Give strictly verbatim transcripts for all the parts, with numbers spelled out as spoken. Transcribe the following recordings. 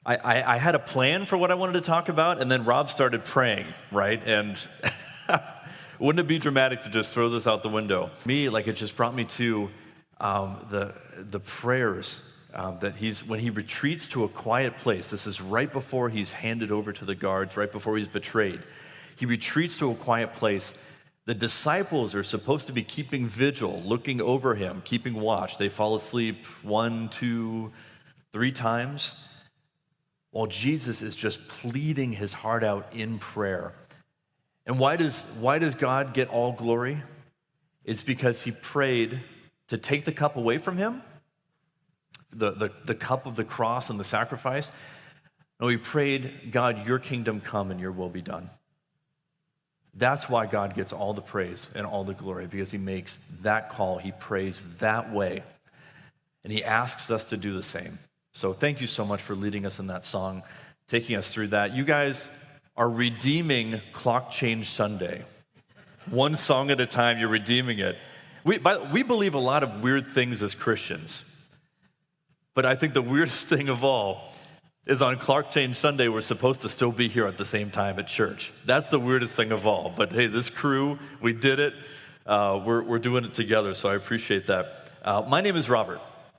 I, I, I had a plan for what I wanted to talk about, and then Rob started praying, right? And wouldn't it be dramatic to just throw this out the window? Me, like it just brought me to um, the the prayers um, that he's, when he retreats to a quiet place. This is right before he's handed over to the guards, right before he's betrayed. He retreats to a quiet place. The disciples are supposed to be keeping vigil, looking over him, keeping watch. They fall asleep one, two, three times, while Jesus is just pleading his heart out in prayer. And why does, why does God get all glory? It's because he prayed to take the cup away from him, the, the, the cup of the cross and the sacrifice. No, he prayed, God, your kingdom come and your will be done. That's why God gets all the praise and all the glory, because he makes that call. He prays that way. And he asks us to do the same. So thank you so much for leading us in that song, taking us through that. You guys are redeeming Clock Change Sunday. One song at a time, you're redeeming it. We, by, we believe a lot of weird things as Christians. But I think the weirdest thing of all is on Clock Change Sunday, we're supposed to still be here at the same time at church. That's the weirdest thing of all. But hey, this crew, we did it. Uh, we're, we're doing it together, so I appreciate that. Uh, my name is Robert.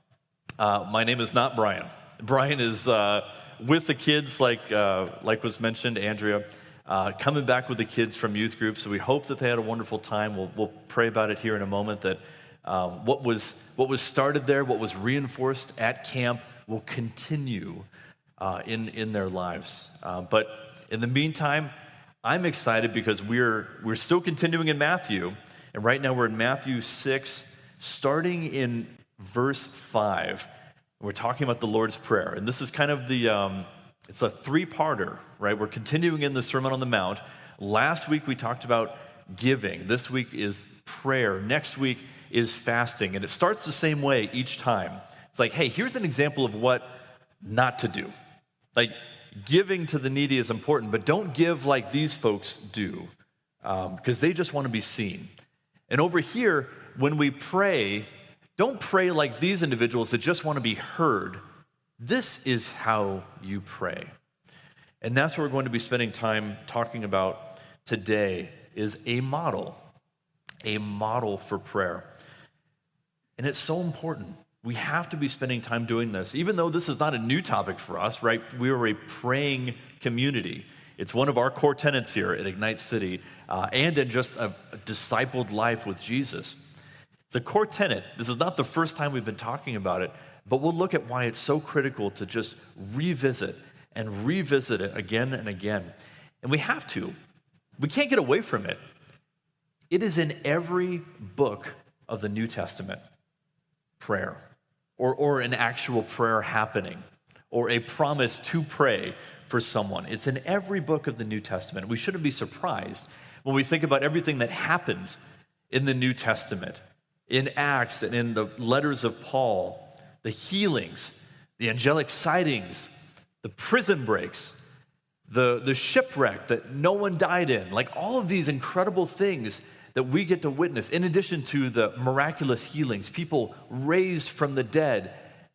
Uh, my name is not Brian. Brian is uh, with the kids, like uh, like was mentioned, Andrea, uh, coming back with the kids from youth group. So we hope that they had a wonderful time. We'll, we'll pray about it here in a moment, that um, what was what was started there, what was reinforced at camp, will continue uh, in, in their lives. Uh, but in the meantime, I'm excited because we're we're still continuing in Matthew. And right now we're in Matthew six, starting in verse five. We're talking about the Lord's Prayer. And this is kind of the, um, it's a three-parter, right? We're continuing in the Sermon on the Mount. Last week we talked about giving. This week is prayer. Next week is fasting. And it starts the same way each time. It's like, hey, here's an example of what not to do. Like, giving to the needy is important, but don't give like these folks do, um, because they just want to be seen. And over here, when we pray, don't pray like these individuals that just want to be heard. This is how you pray. And that's what we're going to be spending time talking about today, is a model, a model for prayer. And it's so important. We have to be spending time doing this, even though this is not a new topic for us, right? We are a praying community. It's one of our core tenets here at Ignite City, uh, and in just a, a discipled life with Jesus. It's a core tenet. This is not the first time we've been talking about it, but we'll look at why it's so critical to just revisit and revisit it again and again. And we have to. We can't get away from it. It is in every book of the New Testament, prayer, or, or an actual prayer happening, or a promise to pray for someone. It's in every book of the New Testament. We shouldn't be surprised when we think about everything that happened in the New Testament, in Acts and in the letters of Paul, the healings, the angelic sightings, the prison breaks, the, the shipwreck that no one died in, like all of these incredible things that we get to witness, in addition to the miraculous healings, people raised from the dead.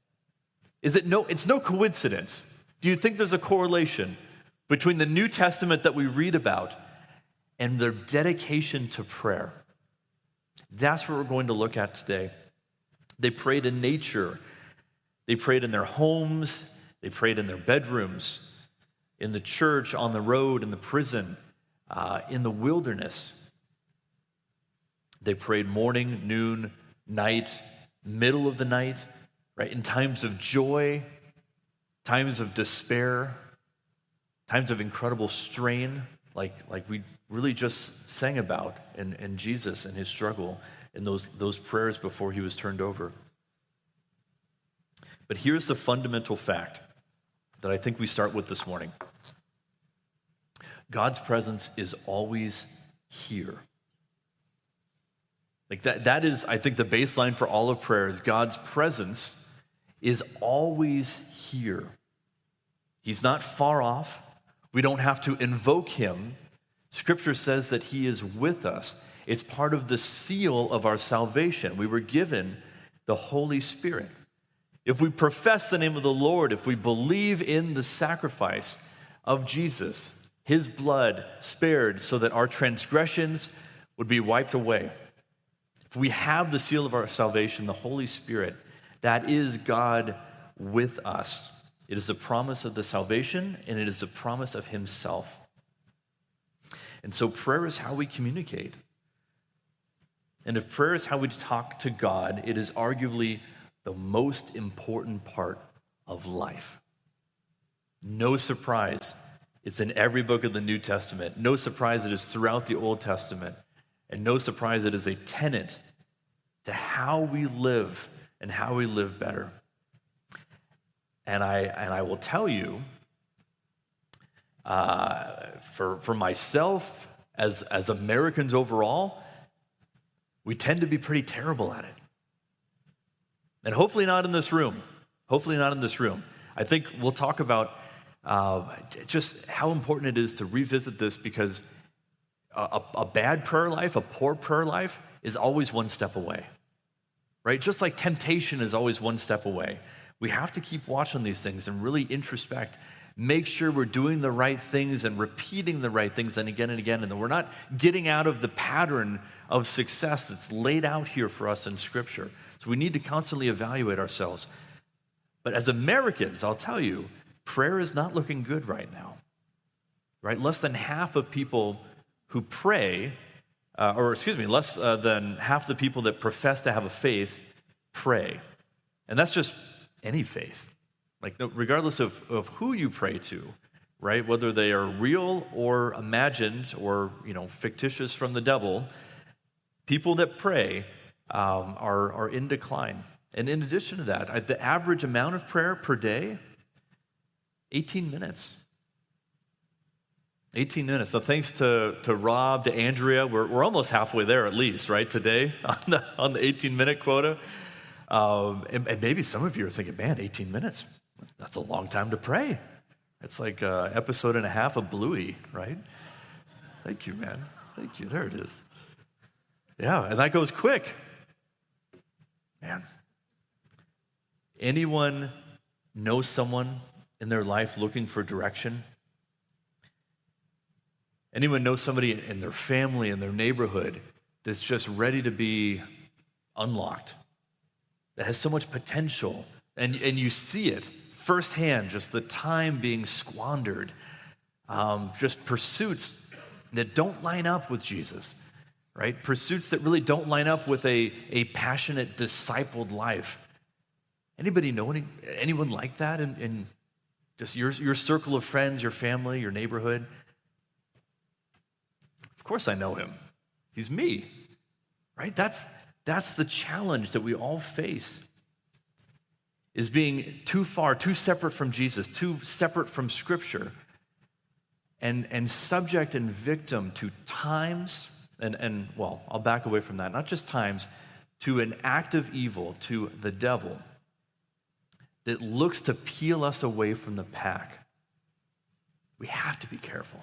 Is it no, it's no coincidence. Do you think there's a correlation between the New Testament that we read about and their dedication to prayer? That's what we're going to look at today. They prayed in nature. They prayed in their homes. They prayed in their bedrooms, in the church, on the road, in the prison, uh, in the wilderness. They prayed morning, noon, night, middle of the night, right? In times of joy, times of despair, times of incredible strain, like, like we really just sang about in, in Jesus and his struggle in those, those prayers before he was turned over. But here's the fundamental fact that I think we start with this morning. God's presence is always here. Like that, that is, I think, the baseline for all of prayer is God's presence is always here. He's not far off. We don't have to invoke him. Scripture says that he is with us. It's part of the seal of our salvation. We were given the Holy Spirit. if we profess the name of the Lord, if we believe in the sacrifice of Jesus, his blood spared so that our transgressions would be wiped away, if we have the seal of our salvation, the Holy Spirit, that is God with us. It is the promise of the salvation, and it is the promise of himself. And so prayer is how we communicate. And if prayer is how we talk to God, it is arguably the most important part of life. No surprise, it's in every book of the New Testament. No surprise, it is throughout the Old Testament. And no surprise, it is a tenet to how we live and how we live better. And I and I will tell you, uh, for for myself, as as Americans overall, we tend to be pretty terrible at it. And hopefully not in this room. Hopefully not in this room. I think we'll talk about uh, just how important it is to revisit this, because a, a bad prayer life, a poor prayer life, is always one step away. Right? Just like temptation is always one step away. We have to keep watching these things and really introspect, make sure we're doing the right things and repeating the right things and again and again, and that we're not getting out of the pattern of success that's laid out here for us in Scripture. So we need to constantly evaluate ourselves. But as Americans, I'll tell you, prayer is not looking good right now. Right? Less than half of people who pray, uh, or excuse me, less uh, than half the people that profess to have a faith pray. And that's just any faith. Like, regardless of, of who you pray to, right? Whether they are real or imagined or, you know, fictitious from the devil, people that pray um, are, are in decline. And in addition to that, the average amount of prayer per day, eighteen minutes. eighteen minutes. So thanks to, to Rob, to Andrea, we're, we're almost halfway there at least, right, today on the, on the eighteen-minute quota. Um, and, and maybe some of you are thinking, man, eighteen minutes, that's a long time to pray. It's like an episode and a half of Bluey, right? Thank you, man. Thank you. There it is. Yeah, and that goes quick. Man. Anyone know someone in their life looking for direction? Anyone know somebody in their family, in their neighborhood, that's just ready to be unlocked, that has so much potential, and, and you see it firsthand, just the time being squandered, um, just pursuits that don't line up with Jesus, right? Pursuits that really don't line up with a, a passionate, discipled life. Anybody know any, anyone like that in, in just your, your circle of friends, your family, your neighborhood? Of course I know him. He's me, right? That's, that's the challenge that we all face, is being too far, too separate from Jesus, too separate from Scripture, and, and subject and victim to times, and, and well, I'll back away from that, not just times, to an act of evil, to the devil, that looks to peel us away from the pack. We have to be careful.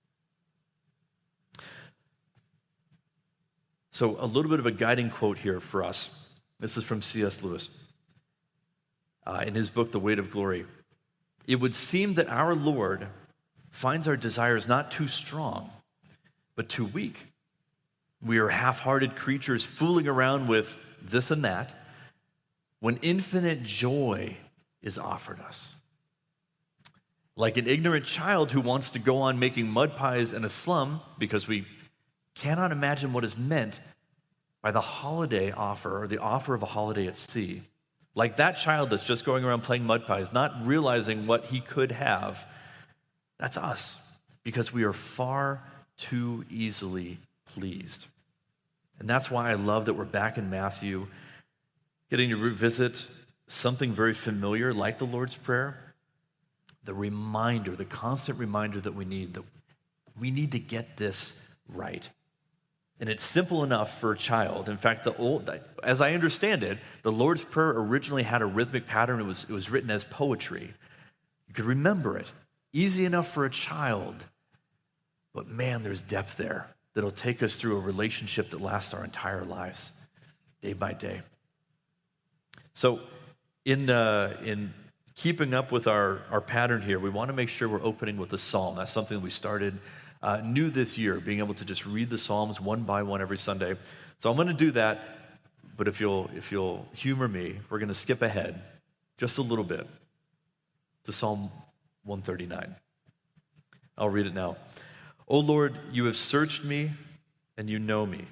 So a little bit of a guiding quote here for us. This is from C S Lewis uh, in his book, The Weight of Glory. It would seem that our Lord finds our desires not too strong, but too weak. We are half-hearted creatures fooling around with this and that, when infinite joy is offered us. Like an ignorant child who wants to go on making mud pies in a slum because we cannot imagine what is meant by the holiday offer, or the offer of a holiday at sea. Like that child that's just going around playing mud pies, not realizing what he could have. That's us, because we are far too easily pleased. And that's why I love that we're back in Matthew, getting to revisit something very familiar like the Lord's Prayer, the reminder, the constant reminder that we need, that we need to get this right. And it's simple enough for a child. In fact, the old, as I understand it, the Lord's Prayer originally had a rhythmic pattern. It was, it was written as poetry. You could remember it. Easy enough for a child. But man, there's depth there that'll take us through a relationship that lasts our entire lives, day by day. So In, uh, in keeping up with our, our pattern here, we want to make sure we're opening with a psalm. That's something we started uh, new this year, being able to just read the Psalms one by one every Sunday. So I'm going to do that, but if you'll, if you'll humor me, we're going to skip ahead just a little bit to Psalm one thirty-nine. I'll read it now. O Lord, you have searched me and you know me.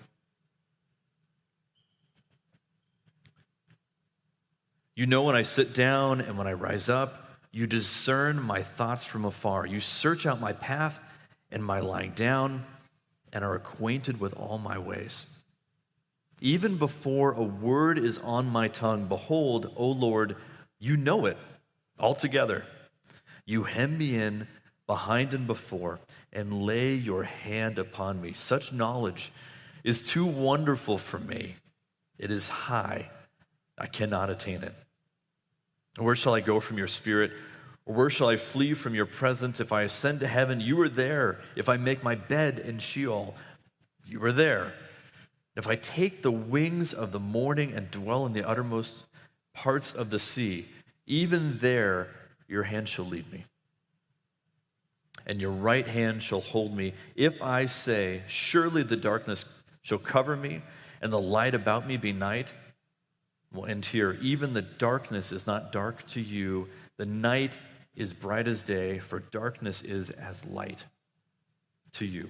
You know when I sit down and when I rise up. You discern my thoughts from afar. You search out my path and my lying down and are acquainted with all my ways. Even before a word is on my tongue, behold, O Lord, you know it altogether. You hem me in behind and before and lay your hand upon me. Such knowledge is too wonderful for me. It is high. I cannot attain it. Where shall I go from your spirit? Or where shall I flee from your presence? If I ascend to heaven, you are there. If I make my bed in Sheol, you are there. If I take the wings of the morning and dwell in the uttermost parts of the sea, even there your hand shall lead me, and your right hand shall hold me. If I say, surely the darkness shall cover me, and the light about me be night. We'll end here. Even the darkness is not dark to you. The night is bright as day, for darkness is as light to you.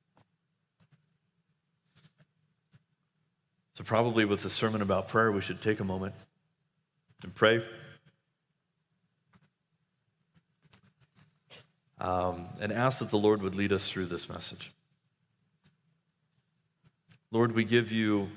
So probably with the sermon about prayer, we should take a moment and pray. Um, and ask that the Lord would lead us through this message. Lord, we give you,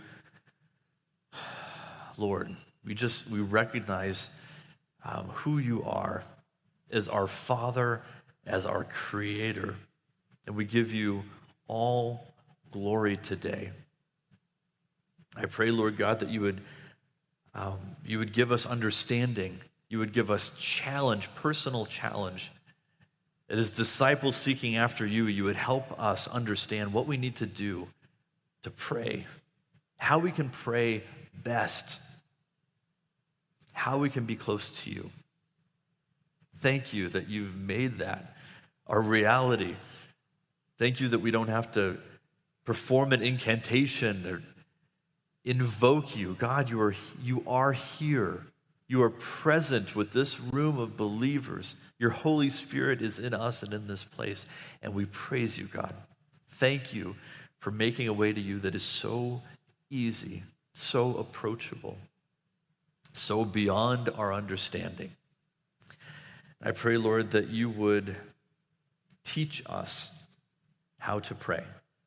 Lord, we just, we recognize um, who you are as our Father, as our Creator, and we give you all glory today. I pray, Lord God, that you would, um, you would give us understanding, you would give us challenge, personal challenge. That as disciples seeking after you, you would help us understand what we need to do to pray, how we can pray best, how we can be close to you. Thank you that you've made that our reality. Thank you that we don't have to perform an incantation or invoke you. God, you are, you are here. You are present with this room of believers. Your Holy Spirit is in us and in this place, and we praise you, God. Thank you for making a way to you that is so easy, so approachable, so beyond our understanding. I pray, Lord, that you would teach us how to pray.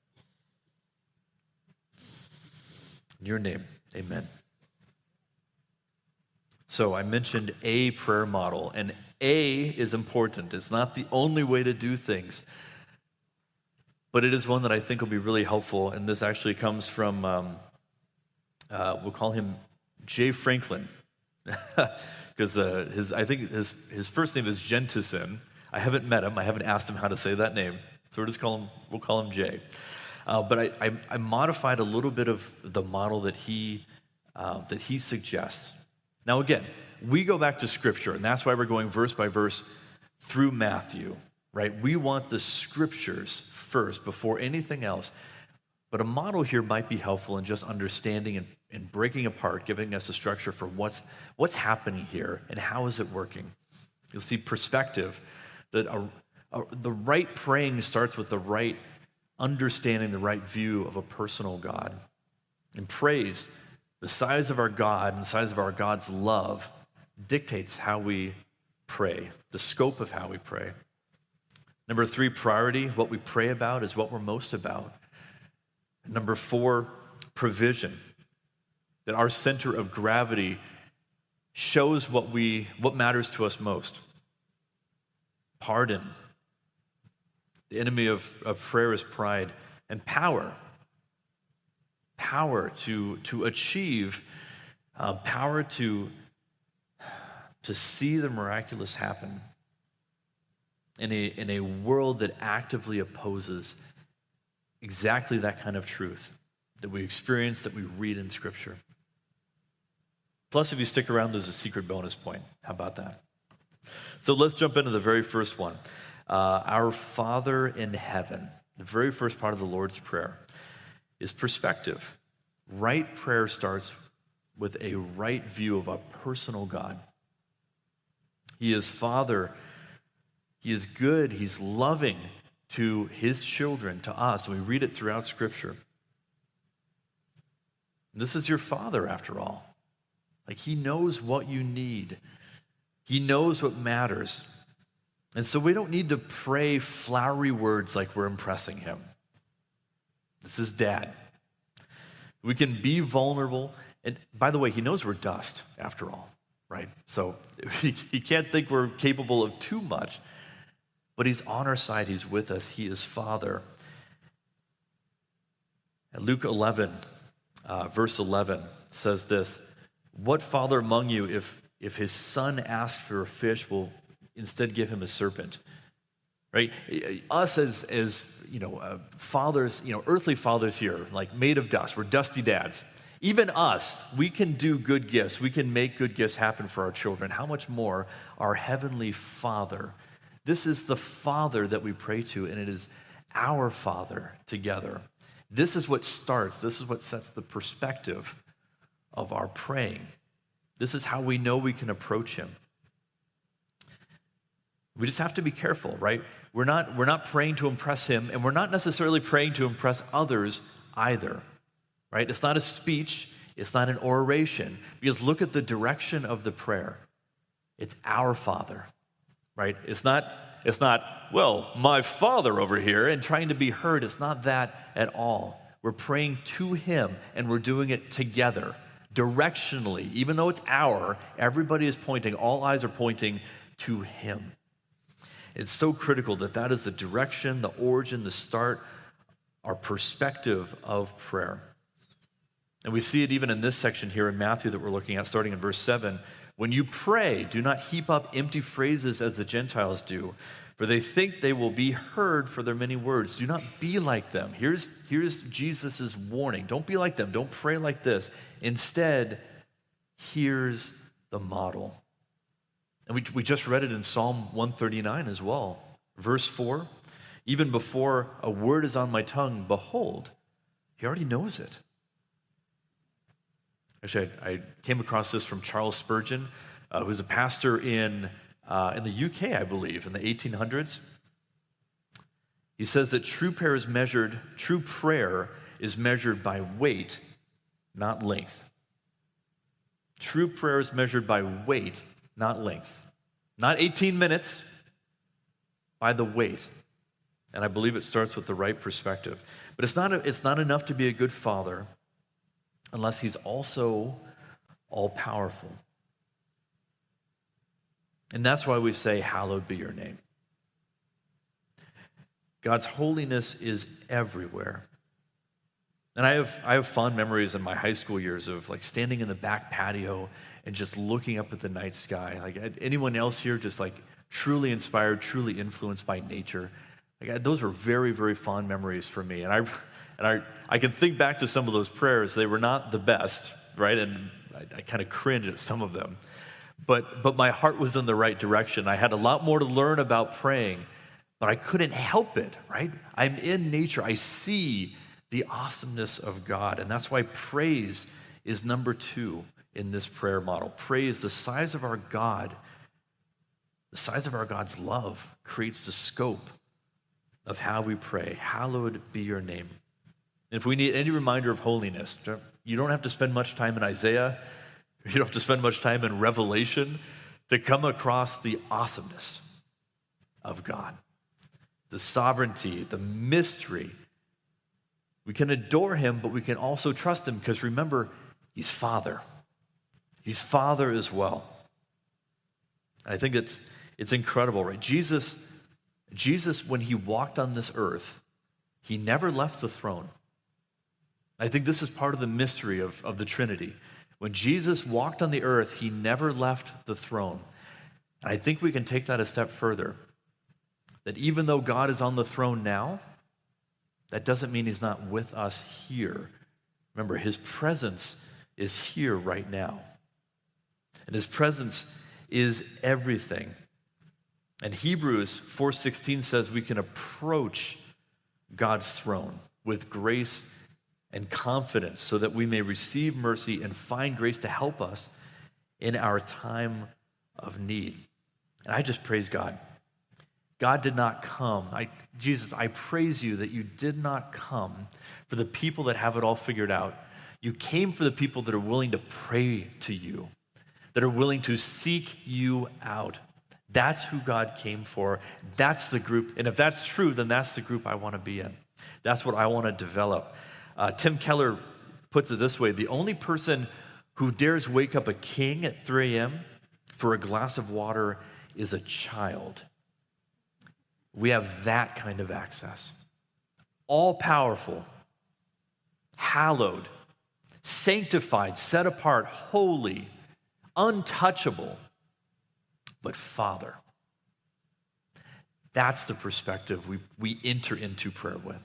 In your name, amen. So I mentioned a prayer model, and A is important. It's not the only way to do things, but it is one that I think will be really helpful, and this actually comes from, um, uh, we'll call him Jay Franklin, because uh, his I think his, his first name is Jentison. I haven't met him. I haven't asked him how to say that name, so we'll just call him, we'll call him Jay. Uh, but I, I, I modified a little bit of the model that he, uh, that he suggests. Now again, we go back to Scripture, and that's why we're going verse by verse through Matthew, right? We want the Scriptures first before anything else. But a model here might be helpful in just understanding and, and breaking apart, giving us a structure for what's, what's happening here and how is it working. You'll see perspective, that a, a, the right praying starts with the right understanding, the right view of a personal God. And praise, the size of our God and the size of our God's love dictates how we pray, the scope of how we pray. Number three, priority. What we pray about is what we're most about. Number four, provision. That our center of gravity shows what we what matters to us most. Pardon. The enemy of, of prayer is pride. And power. Power to, to achieve, uh, power to, to see the miraculous happen in a, in a world that actively opposes exactly that kind of truth that we experience, that we read in Scripture. Plus, if you stick around, there's a secret bonus point. How about that? So let's jump into the very first one. Uh, our Father in heaven, the very first part of the Lord's Prayer, is perspective. Right prayer starts with a right view of a personal God. He is Father. He is good. He's loving to his children, to us. And we read it throughout Scripture. This is your Father, after all. Like, he knows what you need. He knows what matters. And so we don't need to pray flowery words like we're impressing him. This is Dad. We can be vulnerable. And by the way, he knows we're dust, after all, right? So he, he can't think we're capable of too much. But he's on our side. He's with us. He is Father. And Luke eleven, uh, verse eleven says this, "What father among you, if, if his son asks for a fish, will instead give him a serpent?" Right? Us as, as you know, uh, fathers, you know, earthly fathers here, like made of dust. We're dusty dads. Even us, we can do good gifts. We can make good gifts happen for our children. How much more our Heavenly Father? This is the Father that we pray to, and it is our Father together. This is what starts, this is what sets the perspective of our praying. This is how we know we can approach him. We just have to be careful, right? We're not, we're not praying to impress him, and we're not necessarily praying to impress others either, right? It's not a speech, it's not an oration, because look at the direction of the prayer. It's our Father. Right? It's not, it's not, well, my Father over here and trying to be heard. It's not that at all. We're praying to him, and we're doing it together, directionally. Even though it's our, everybody is pointing, all eyes are pointing to him. It's so critical that that is the direction, the origin, the start, our perspective of prayer. And we see it even in this section here in Matthew that we're looking at, starting in verse seven. "When you pray, do not heap up empty phrases as the Gentiles do, for they think they will be heard for their many words. Do not be like them." Here's, here's Jesus' warning. Don't be like them. Don't pray like this. Instead, here's the model. And we, we just read it in Psalm one thirty-nine as well. Verse four, "Even before a word is on my tongue, behold," he already knows it. Actually, I, I came across this from Charles Spurgeon, uh, who's a pastor in, uh, in the U K, I believe, in the eighteen hundreds. He says that true prayer is measured, true prayer is measured by weight, not length. True prayer is measured by weight, not length. Not eighteen minutes, by the weight. And I believe it starts with the right perspective. But it's not, a, it's not enough to be a good father unless he's also all-powerful. And that's why we say, "Hallowed be your name." God's holiness is everywhere. And I have, I have fond memories in my high school years of like standing in the back patio and just looking up at the night sky. Like, anyone else here just like truly inspired, truly influenced by nature? Like, those were very, very fond memories for me. And I and I, I can think back to some of those prayers. They were not the best, right? And I, I kind of cringe at some of them. But, but my heart was in the right direction. I had a lot more to learn about praying, but I couldn't help it, right? I'm in nature. I see the awesomeness of God. And that's why praise is number two in this prayer model. Praise, the size of our God, the size of our God's love creates the scope of how we pray. Hallowed be your name. And if we need any reminder of holiness, you don't have to spend much time in Isaiah. You don't have to spend much time in Revelation to come across the awesomeness of God, the sovereignty, the mystery. We can adore him, but we can also trust him because remember, he's Father. He's Father as well. And I think it's, it's incredible, right? Jesus, Jesus, when he walked on this earth, he never left the throne. I think this is part of the mystery of, of the Trinity. When Jesus walked on the earth, he never left the throne. And I think we can take that a step further. That even though God is on the throne now, that doesn't mean he's not with us here. Remember, his presence is here right now. And his presence is everything. And Hebrews four sixteen says we can approach God's throne with grace and confidence so that we may receive mercy and find grace to help us in our time of need. And I just praise God. God did not come. I, Jesus, I praise you that you did not come for the people that have it all figured out. You came for the people that are willing to pray to you, that are willing to seek you out. That's who God came for. That's the group. And if that's true, then that's the group I want to be in. That's what I want to develop. Uh, Tim Keller puts it this way: the only person who dares wake up a king at three a.m. for a glass of water is a child. We have that kind of access. All-powerful, hallowed, sanctified, set apart, holy, untouchable, but Father. That's the perspective we, we enter into prayer with.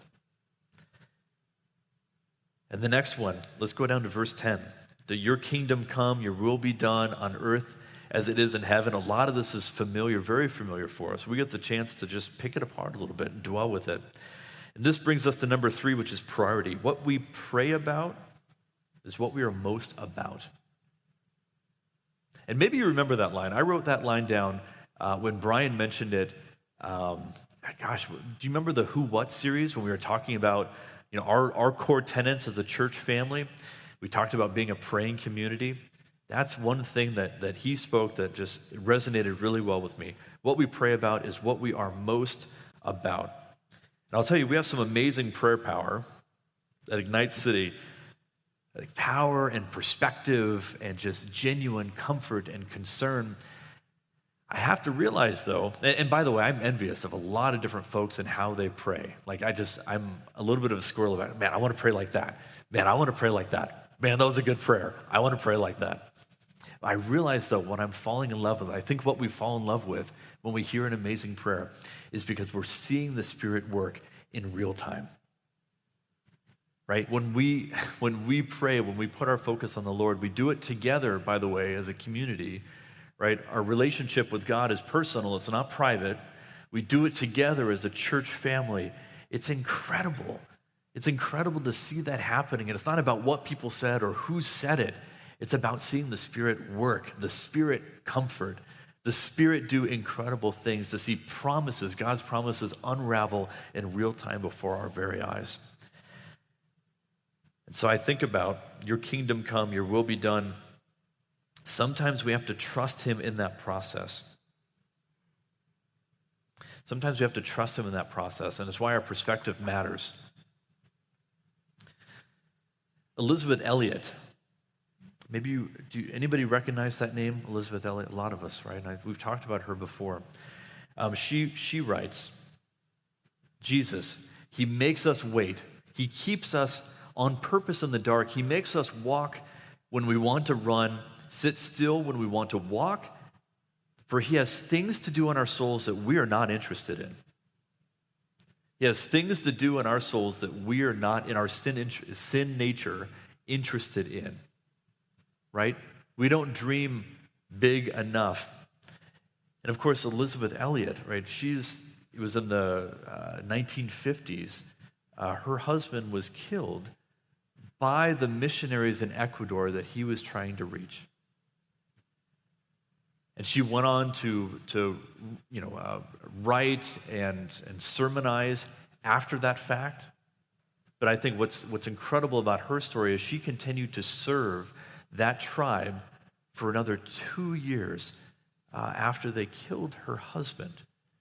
And the next one, let's go down to verse ten. That your kingdom come, your will be done on earth as it is in heaven. A lot of this is familiar, very familiar for us. We get the chance to just pick it apart a little bit and dwell with it. And this brings us to number three, which is priority. What we pray about is what we are most about. And maybe you remember that line. I wrote that line down uh, when Brian mentioned it. Um, gosh, do you remember the Who What series when we were talking about, you know, our, our core tenets as a church family? We talked about being a praying community. That's one thing that, that he spoke that just resonated really well with me. What we pray about is what we are most about. And I'll tell you, we have some amazing prayer power at Ignite City. Like power and perspective and just genuine comfort and concern. I have to realize, though, and, and by the way, I'm envious of a lot of different folks and how they pray. Like I just, I'm a little bit of a squirrel about it. Man, I want to pray like that. Man, I want to pray like that. Man, that was a good prayer. I want to pray like that. I realize, though, when I'm falling in love with, I think what we fall in love with when we hear an amazing prayer is because we're seeing the Spirit work in real time. Right? When we when we pray, when we put our focus on the Lord, we do it together, by the way, as a community, right? Our relationship with God is personal, it's not private. We do it together as a church family. It's incredible. It's incredible to see that happening. And it's not about what people said or who said it. It's about seeing the Spirit work, the Spirit comfort, the Spirit do incredible things, to see promises, God's promises unravel in real time before our very eyes. And so I think about your kingdom come, your will be done. Sometimes we have to trust him in that process. Sometimes we have to trust him in that process, and it's why our perspective matters. Elizabeth Elliot. Maybe you, do you, anybody recognize that name, Elizabeth Elliot? A lot of us, right? I, we've talked about her before. Um, she, she writes, Jesus, he makes us wait. He keeps us on purpose in the dark. He makes us walk when we want to run, sit still when we want to walk, for he has things to do in our souls that we are not interested in. He has things to do in our souls that we are not, in our sin, sin nature, interested in. Right? We don't dream big enough. And of course, Elizabeth Elliot, right? She's, it was in the uh, nineteen fifties. Uh, her husband was killed by the missionaries in Ecuador that he was trying to reach. And she went on to, to you know, uh, write and, and sermonize after that fact. But I think what's, what's incredible about her story is she continued to serve that tribe for another two years uh, after they killed her husband.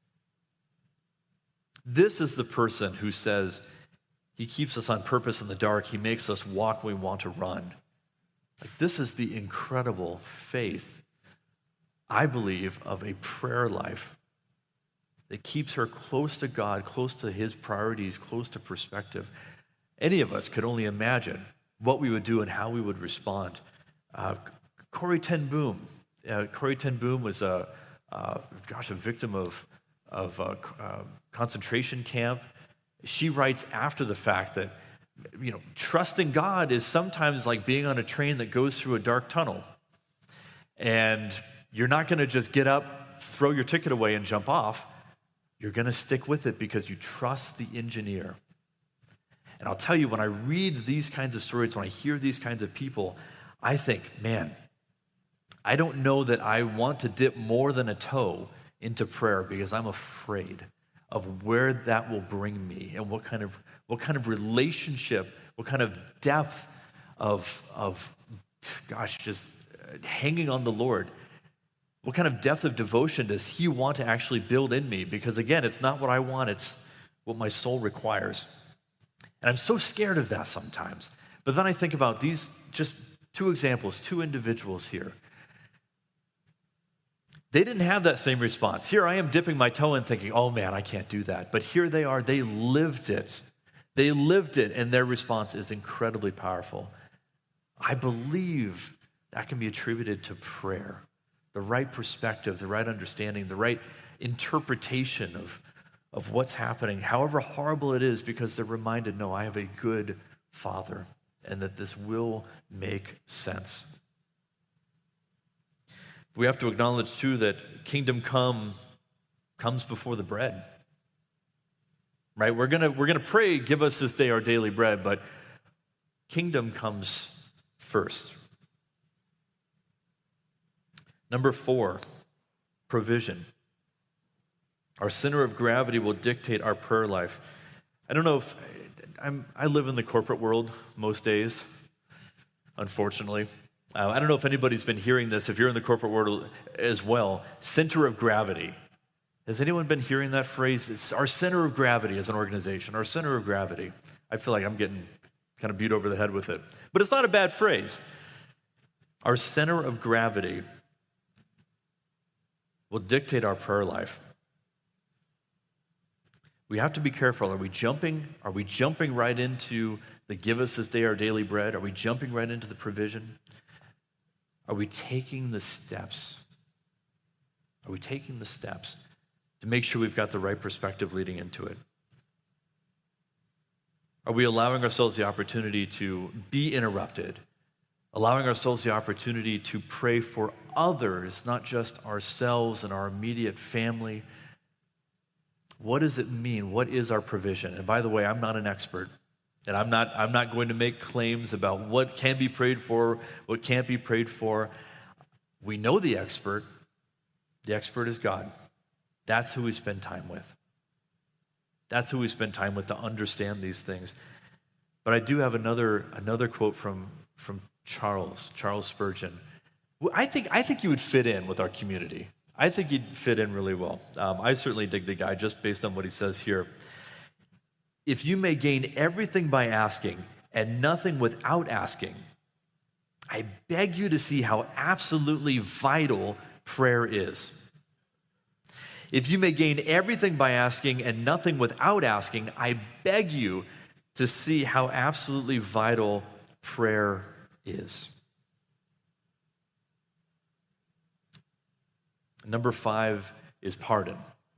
This is the person who says, he keeps us on purpose in the dark. He makes us walk when we want to run. Like, this is the incredible faith, I believe, of a prayer life that keeps her close to God, close to his priorities, close to perspective. Any of us could only imagine what we would do and how we would respond. Uh, Corrie ten Boom. Uh, Corrie ten Boom was a, uh, gosh, a victim of, of a, uh, concentration camp. She writes after the fact that, you know, trusting God is sometimes like being on a train that goes through a dark tunnel. And you're not going to just get up, throw your ticket away, and jump off. You're going to stick with it because you trust the engineer. And I'll tell you, when I read these kinds of stories, when I hear these kinds of people, I think, man, I don't know that I want to dip more than a toe into prayer because I'm afraid of where that will bring me and what kind of what kind of relationship, what kind of depth of, of gosh, just hanging on the Lord. What kind of depth of devotion does he want to actually build in me? Because again, it's not what I want, it's what my soul requires. And I'm so scared of that sometimes. But then I think about these, just two examples, two individuals here. They didn't have that same response. Here I am dipping my toe in thinking, oh man, I can't do that. But here they are, they lived it. They lived it, and their response is incredibly powerful. I believe that can be attributed to prayer, the right perspective, the right understanding, the right interpretation of, of what's happening, however horrible it is, because they're reminded, no, I have a good Father, and that this will make sense. We have to acknowledge, too, that kingdom come comes before the bread. Right? We're gonna we're gonna pray, give us this day our daily bread, but kingdom comes first. Number four, provision. Our center of gravity will dictate our prayer life. I don't know if I'm, I live in the corporate world most days, unfortunately. Uh, I don't know if anybody's been hearing this, if you're in the corporate world as well, center of gravity. Has anyone been hearing that phrase? It's our center of gravity as an organization, our center of gravity. I feel like I'm getting kind of beat over the head with it. But it's not a bad phrase. Our center of gravity will dictate our prayer life. We have to be careful. Are we jumping? Are we jumping right into the give us this day our daily bread? Are we jumping right into the provision? Are we taking the steps? Are we taking the steps to make sure we've got the right perspective leading into it? Are we allowing ourselves the opportunity to be interrupted? Allowing ourselves the opportunity to pray for others, not just ourselves and our immediate family? What does it mean? What is our provision? And by the way, I'm not an expert. And I'm not, I'm not going to make claims about what can be prayed for, what can't be prayed for. We know the expert. The expert is God. That's who we spend time with. That's who we spend time with to understand these things. But I do have another, another quote from, from Charles, Charles Spurgeon. I think, I think you would fit in with our community. I think you'd fit in really well. Um, I certainly dig the guy just based on what he says here. If you may gain everything by asking and nothing without asking, I beg you to see how absolutely vital prayer is. If you may gain everything by asking and nothing without asking, I beg you to see how absolutely vital prayer is. Number five is pardon.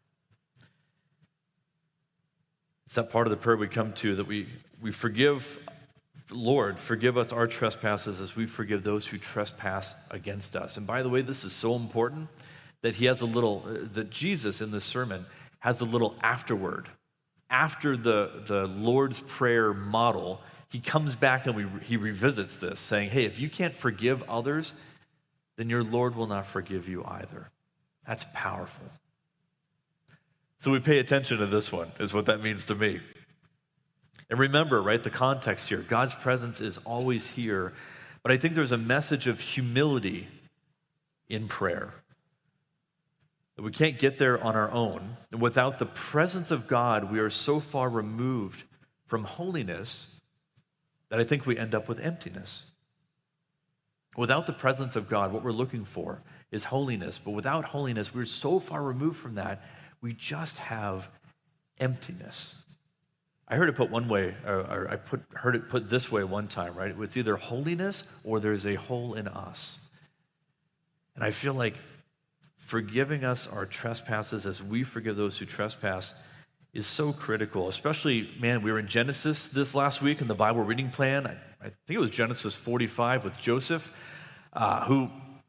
It's that part of the prayer we come to that we, we forgive, Lord, forgive us our trespasses as we forgive those who trespass against us. And by the way, this is so important that he has a little, uh, that Jesus in this sermon has a little afterword. After the, the Lord's Prayer model, he comes back and we, he revisits this, saying, hey, if you can't forgive others, then your Lord will not forgive you either. That's powerful. So we pay attention to this one, is what that means to me. And remember, right, the context here. God's presence is always here. But I think there's a message of humility in prayer. That we can't get there on our own. And without the presence of God, we are so far removed from holiness that I think we end up with emptiness. Without the presence of God, what we're looking for is holiness. But without holiness, we're so far removed from that, we just have emptiness. I heard it put one way, or, or I put, heard it put this way one time, right? It's either holiness or there's a hole in us. And I feel like forgiving us our trespasses as we forgive those who trespass is so critical. Especially, man, we were in Genesis this last week in the Bible reading plan. I, I think it was Genesis forty-five with Joseph, uh, who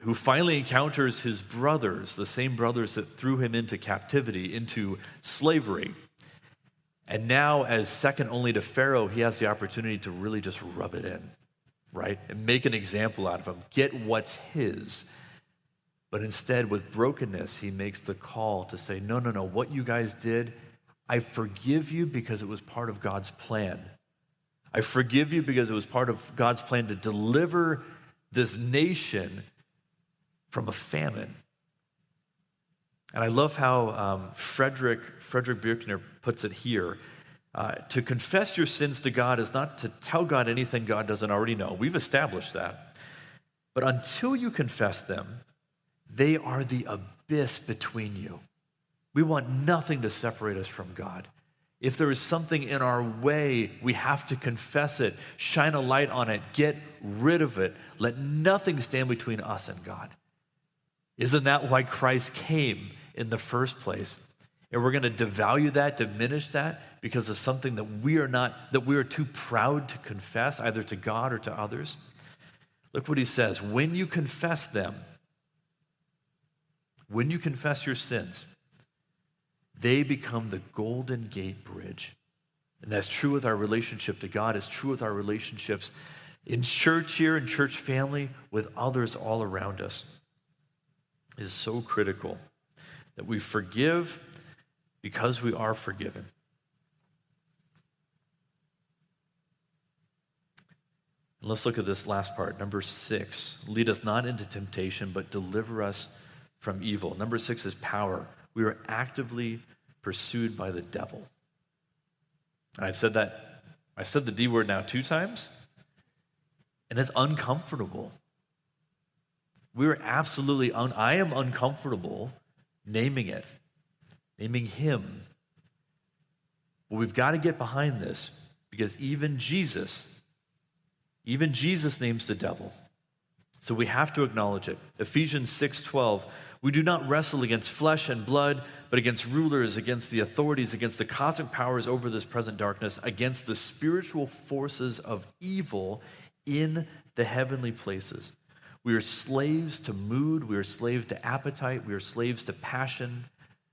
who finally encounters his brothers, the same brothers that threw him into captivity, into slavery. And now, as second only to Pharaoh, he has the opportunity to really just rub it in, right? And make an example out of him, get what's his. But instead, with brokenness, he makes the call to say, no, no, no, what you guys did, I forgive you because it was part of God's plan. I forgive you because it was part of God's plan to deliver this nation from a famine. And I love how um, Frederick, Frederick Buechner puts it here. Uh, to confess your sins to God is not to tell God anything God doesn't already know. We've established that. But until you confess them, they are the abyss between you. We want nothing to separate us from God. If there is something in our way, we have to confess it, shine a light on it, get rid of it. Let nothing stand between us and God. Isn't that why Christ came in the first place? And we're going to devalue that, diminish that, because of something that we are not, that we are too proud to confess, either to God or to others. Look what he says. When you confess them, when you confess your sins, they become the Golden Gate Bridge. And that's true with our relationship to God. It's true with our relationships in church here, in church family, with others all around us. It is so critical that we forgive because we are forgiven. And let's look at this last part, number six. Lead us not into temptation, but deliver us from evil. Number six is power. We are actively pursued by the devil. And I've said that, I said the D word now two times, and it's uncomfortable. We are absolutely, un, I am uncomfortable naming it, naming him. But we've got to get behind this because even Jesus, even Jesus names the devil. So we have to acknowledge it. Ephesians six twelve, we do not wrestle against flesh and blood, but against rulers, against the authorities, against the cosmic powers over this present darkness, against the spiritual forces of evil in the heavenly places. We are slaves to mood. We are slaves to appetite. We are slaves to passion.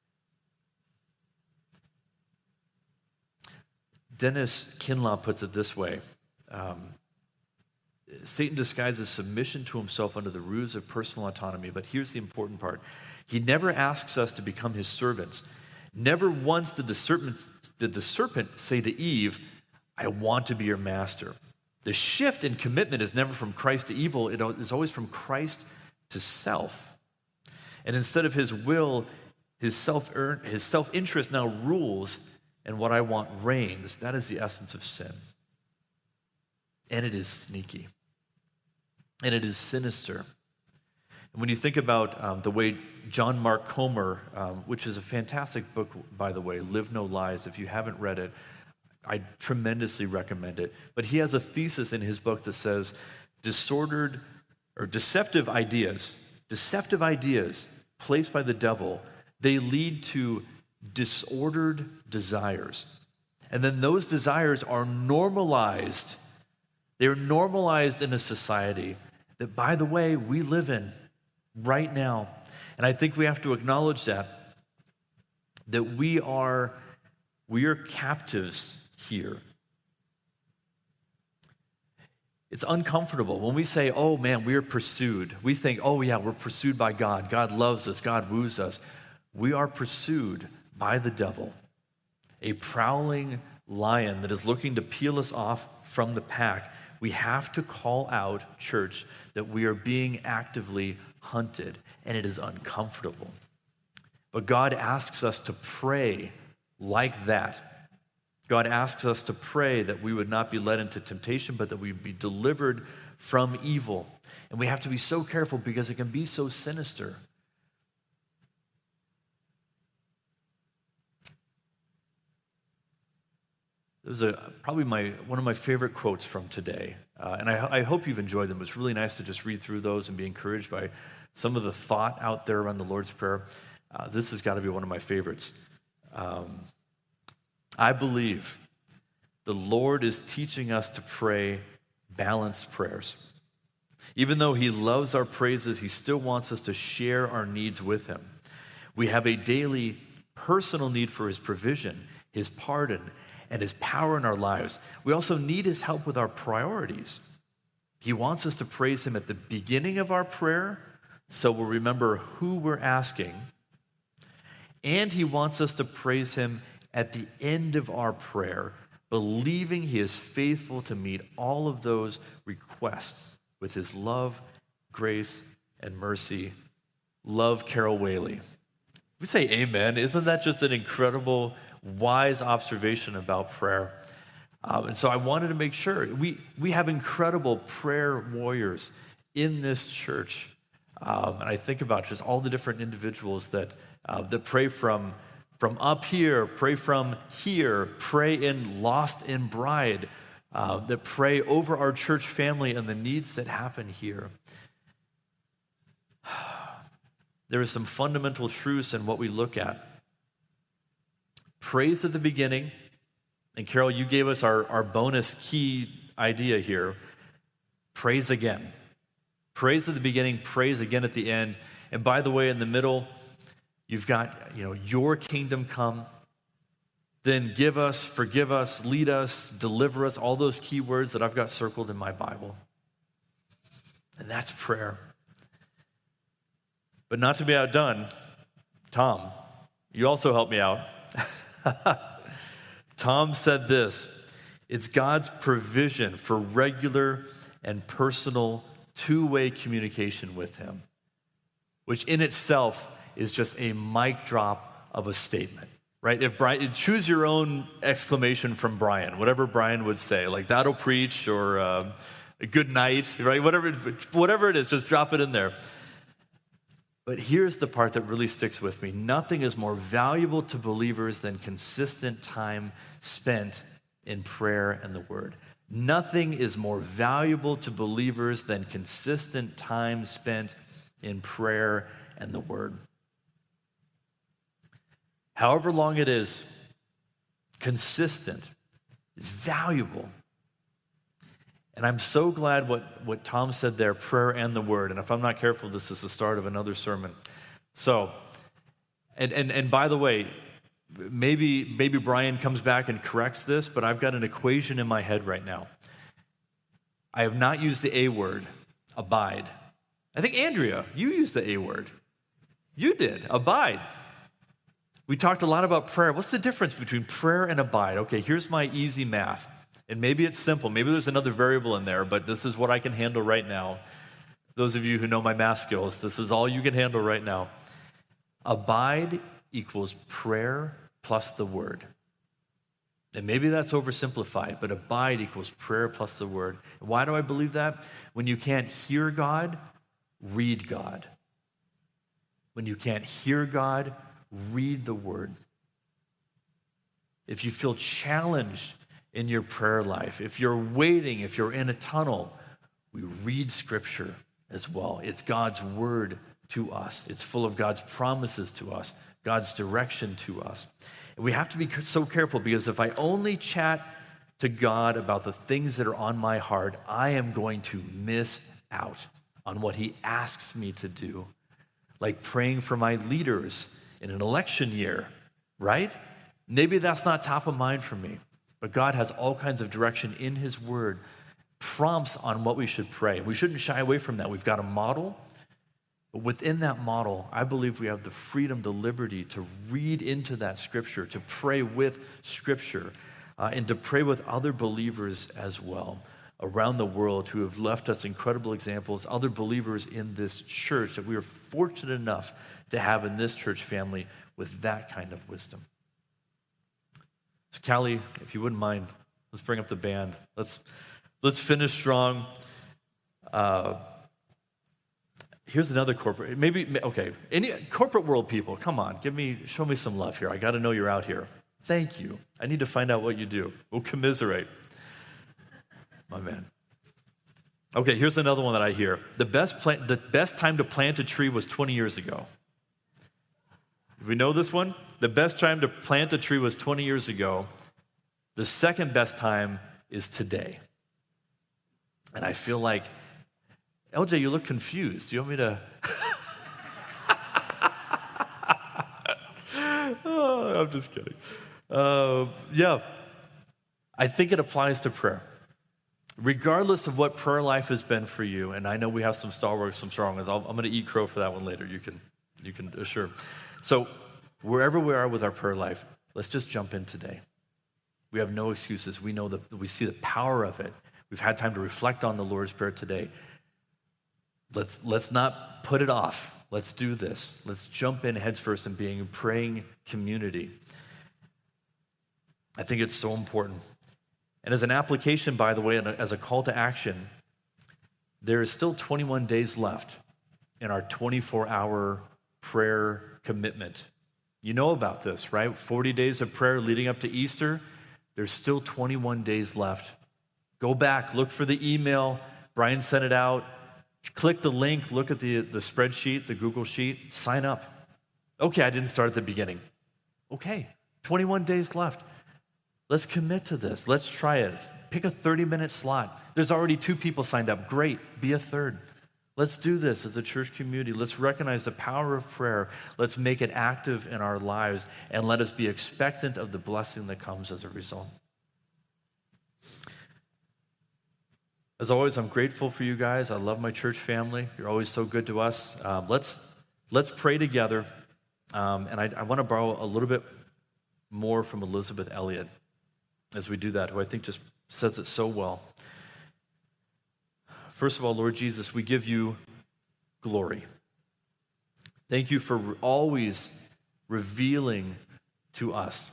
Dennis Kinlaw puts it this way. Um, Satan disguises submission to himself under the ruse of personal autonomy, but here's the important part. He never asks us to become his servants. Never once did the serpent, did the serpent say to Eve, I want to be your master. The shift in commitment is never from Christ to evil. It is always from Christ to self. And instead of his will, his self his self-interest now rules, and what I want reigns. That is the essence of sin. And it is sneaky. And it is sinister. And when you think about um, the way John Mark Comer, um, which is a fantastic book, by the way, Live No Lies, if you haven't read it, I tremendously recommend it. But he has a thesis in his book that says disordered or deceptive ideas, deceptive ideas placed by the devil, they lead to disordered desires. And then those desires are normalized. They're normalized in a society that, by the way, we live in right now. And I think we have to acknowledge that, that we are, we are captives here. It's uncomfortable. When we say, oh man, we are pursued, we think, oh yeah, we're pursued by God. God loves us. God woos us. We are pursued by the devil, a prowling lion that is looking to peel us off from the pack. We have to call out, church, that we are being actively hunted, and it is uncomfortable. But God asks us to pray like that. God asks us to pray that we would not be led into temptation, but that we would be delivered from evil. And we have to be so careful because it can be so sinister. There's a probably my one of my favorite quotes from today, uh, and I, I hope you've enjoyed them. It's really nice to just read through those and be encouraged by some of the thought out there around the Lord's Prayer. Uh, this has got to be one of my favorites. Um, I believe the Lord is teaching us to pray balanced prayers. Even though he loves our praises, he still wants us to share our needs with him. We have a daily personal need for his provision, his pardon, and his power in our lives. We also need his help with our priorities. He wants us to praise him at the beginning of our prayer, so we'll remember who we're asking. And he wants us to praise him at the end of our prayer, believing he is faithful to meet all of those requests with his love, grace, and mercy. Love, Carol Whaley. We say amen. Isn't that just an incredible, wise observation about prayer? Um, and so I wanted to make sure. We, we have incredible prayer warriors in this church. Um, and I think about just all the different individuals that, uh, that pray from, from up here, pray from here, pray in Lost in Bride, uh, that pray over our church family and the needs that happen here. There are some fundamental truths in what we look at. Praise at the beginning. And Carol, you gave us our, our bonus key idea here. Praise again. Praise at the beginning, praise again at the end. And by the way, in the middle, you've got, you know, your kingdom come. Then give us, forgive us, lead us, deliver us, all those key words that I've got circled in my Bible. And that's prayer. But not to be outdone, Tom, you also helped me out. Tom said this: it's God's provision for regular and personal two-way communication with him, which in itself is just a mic drop of a statement, right? If Brian, choose your own exclamation from Brian, whatever Brian would say, like that'll preach or um, a good night, right? Whatever, whatever it is, just drop it in there. But here's the part that really sticks with me. Nothing is more valuable to believers than consistent time spent in prayer and the Word. Nothing is more valuable to believers than consistent time spent in prayer and the Word. However long it is, consistent is valuable. And I'm so glad what, what Tom said there, prayer and the Word. And if I'm not careful, this is the start of another sermon. So, and and and by the way, maybe maybe Brian comes back and corrects this, but I've got an equation in my head right now. I have not used the A word, abide. I think, Andrea, you used the A word. You did, abide. We talked a lot about prayer. What's the difference between prayer and abide? Okay, here's my easy math. And maybe it's simple. Maybe there's another variable in there, but this is what I can handle right now. Those of you who know my math skills, this is all you can handle right now. Abide equals prayer plus the Word. And maybe that's oversimplified, but abide equals prayer plus the Word. Why do I believe that? When you can't hear God, read God. When you can't hear God, read the Word. If you feel challenged in your prayer life, if you're waiting, if you're in a tunnel, we read Scripture as well. It's God's Word to us. It's full of God's promises to us, God's direction to us. And we have to be so careful, because if I only chat to God about the things that are on my heart, I am going to miss out on what He asks me to do, like praying for my leaders in an election year, right? Maybe that's not top of mind for me. But God has all kinds of direction in His Word, prompts on what we should pray. We shouldn't shy away from that. We've got a model, but within that model, I believe we have the freedom, the liberty to read into that Scripture, to pray with Scripture, uh, and to pray with other believers as well around the world who have left us incredible examples, other believers in this church that we are fortunate enough to have in this church family with that kind of wisdom. So Callie, if you wouldn't mind, let's bring up the band. Let's let's finish strong. Uh, here's another corporate, maybe, okay, any corporate world people, come on, give me, show me some love here. I got to know you're out here. Thank you. I need to find out what you do. We'll commiserate. My man. Okay, here's another one that I hear. The best plant, the best time to plant a tree was twenty years ago. We know this one? The best time to plant a tree was twenty years ago. The second best time is today. And I feel like L J, you look confused. Do you want me to? Oh, I'm just kidding. Uh, yeah, I think it applies to prayer. Regardless of what prayer life has been for you, and I know we have some stalwarts, some strong ones. I'll, I'm going to eat crow for that one later. You can, you can assure. So wherever we are with our prayer life, let's just jump in today. We have no excuses. We know that we see the power of it. We've had time to reflect on the Lord's Prayer today. Let's, let's not put it off. Let's do this. Let's jump in heads first and being a praying community. I think it's so important. And as an application, by the way, and as a call to action, there is still twenty-one days left in our twenty-four hour prayer commitment. You know about this, right? forty days of prayer leading up to Easter. There's still twenty-one days left. Go back, look for the email. Brian sent it out. Click the link, look at the, the spreadsheet, the Google Sheet, sign up. Okay, I didn't start at the beginning. Okay, twenty-one days left. Let's commit to this. Let's try it. Pick a thirty-minute slot. There's already two people signed up. Great, be a third. Let's do this as a church community. Let's recognize the power of prayer. Let's make it active in our lives, and let us be expectant of the blessing that comes as a result. As always, I'm grateful for you guys. I love my church family. You're always so good to us. Um, let's, let's pray together. Um, and I, I want to borrow a little bit more from Elizabeth Elliot as we do that, who I think just says it so well. First of all, Lord Jesus, we give you glory. Thank you for always revealing to us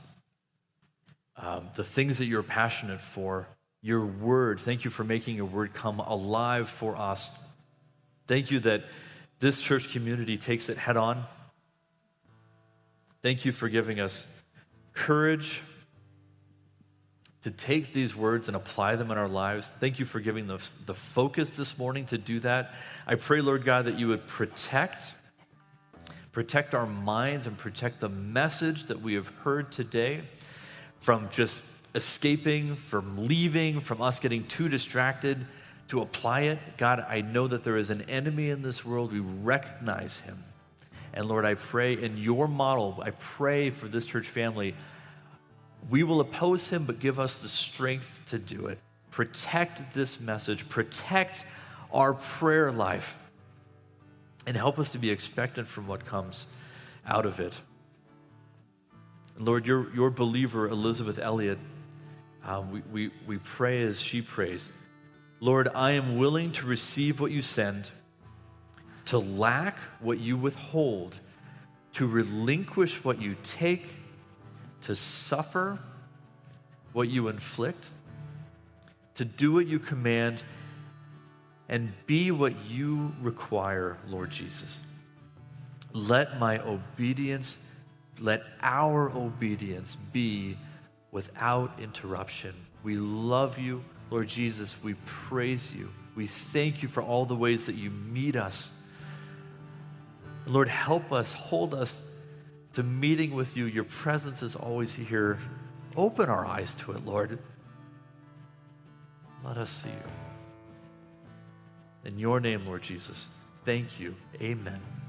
um, the things that you're passionate for. Your word, thank you for making your word come alive for us. Thank you that this church community takes it head on. Thank you for giving us courage to take these words and apply them in our lives. Thank you for giving the, the focus this morning to do that. I pray, Lord God, that you would protect, protect our minds and protect the message that we have heard today from just escaping, from leaving, from us getting too distracted to apply it. God, I know that there is an enemy in this world. We recognize him. And Lord, I pray in your model, I pray for this church family, we will oppose him, but give us the strength to do it. Protect this message, protect our prayer life, and help us to be expectant from what comes out of it. And Lord, your, your believer, Elizabeth Elliot, Uh, we, we, we pray as she prays. Lord, I am willing to receive what you send, to lack what you withhold, to relinquish what you take, to suffer what you inflict, to do what you command, and be what you require, Lord Jesus. Let my obedience, let our obedience be without interruption. We love you, Lord Jesus. We praise you. We thank you for all the ways that you meet us. Lord, help us, hold us to meeting with you. Your presence is always here. Open our eyes to it, Lord. Let us see you. In your name, Lord Jesus, thank you. Amen.